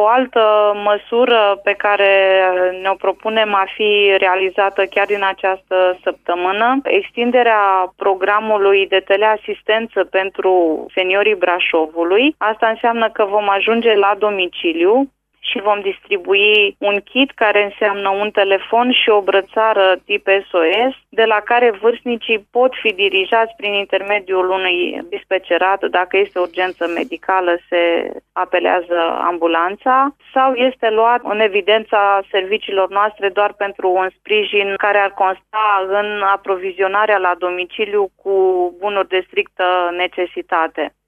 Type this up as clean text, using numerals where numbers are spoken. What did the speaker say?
O altă măsură pe care ne-o propunem a fi realizată chiar din această săptămână, extinderea programului de teleasistență pentru seniorii Brașovului. Asta înseamnă că vom ajunge la domiciliu și vom distribui un kit care înseamnă un telefon și o brățară tip SOS, de la care vârstnicii pot fi dirijați prin intermediul unui dispecerat. Dacă este urgență medicală, se apelează ambulanța sau este luat în evidența serviciilor noastre doar pentru un sprijin care ar consta în aprovizionarea la domiciliu cu bunuri de strictă necesitate.